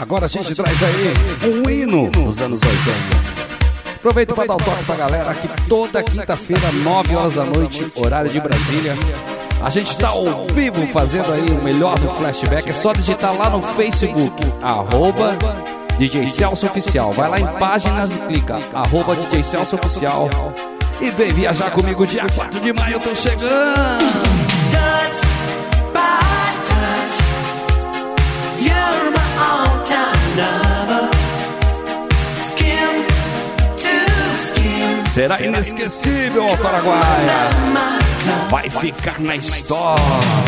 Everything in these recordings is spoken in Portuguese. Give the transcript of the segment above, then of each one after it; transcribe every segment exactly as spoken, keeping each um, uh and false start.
Agora a gente traz aí um hino dos anos oitenta. Aproveito para dar o toque pra galera que toda quinta-feira, nove horas da noite, horário de Brasília, a gente está ao vivo fazendo aí o melhor do flashback. É só digitar lá no Facebook, arroba D J Celso Oficial. Vai lá em páginas e clica, arroba D J Celso Oficial. E vem viajar comigo dia quatro de maio, eu tô chegando. Touch by touch, you're my all-time lover. Skin to skin. Será inesquecível, Alto Araguaia. Vai ficar na história.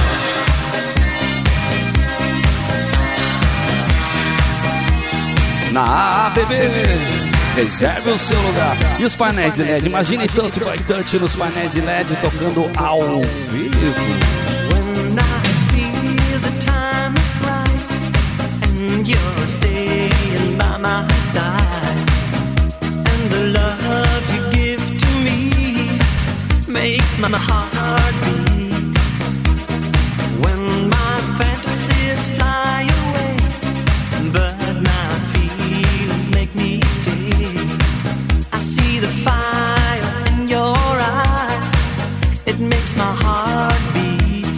Na A B B, reserve o seu lugar. E os painéis de L E D, imagine Touch by Touch nos painéis de L E D tocando ao vivo. When I feel the time is right and you're staying by my side, and the love you give to me makes my heart beat. When my fantasies fly away, but my feelings make me stay. I see the fire in your eyes, it makes my heart beat.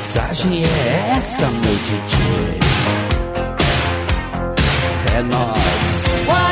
mensagem é essa, meu D J? É nóis.